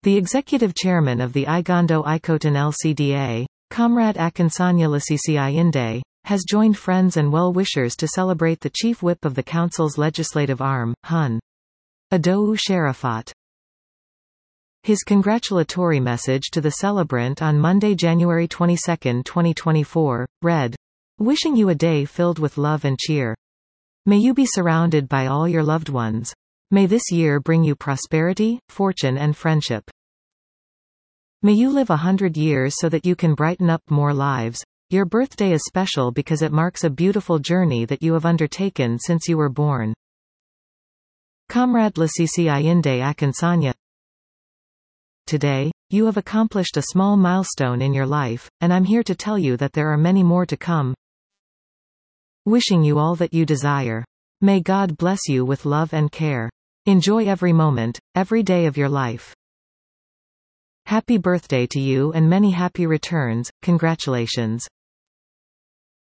The executive chairman of the Igondo Ikoton LCDA, Comrade Akinsanya Lasisi Inde, has joined friends and well-wishers to celebrate the chief whip of the council's legislative arm, Hun. Adou Sharafat. His congratulatory message to the celebrant on Monday, January 22, 2024, read, "Wishing you a day filled with love and cheer. May you be surrounded by all your loved ones. May this year bring you prosperity, fortune and friendship. May you live 100 years so that you can brighten up more lives. Your birthday is special because it marks a beautiful journey that you have undertaken since you were born. Comrade Lasisi Inde Akinsanya. Today, you have accomplished a small milestone in your life, and I'm here to tell you that there are many more to come. Wishing you all that you desire. May God bless you with love and care. Enjoy every moment, every day of your life. Happy birthday to you and many happy returns, congratulations."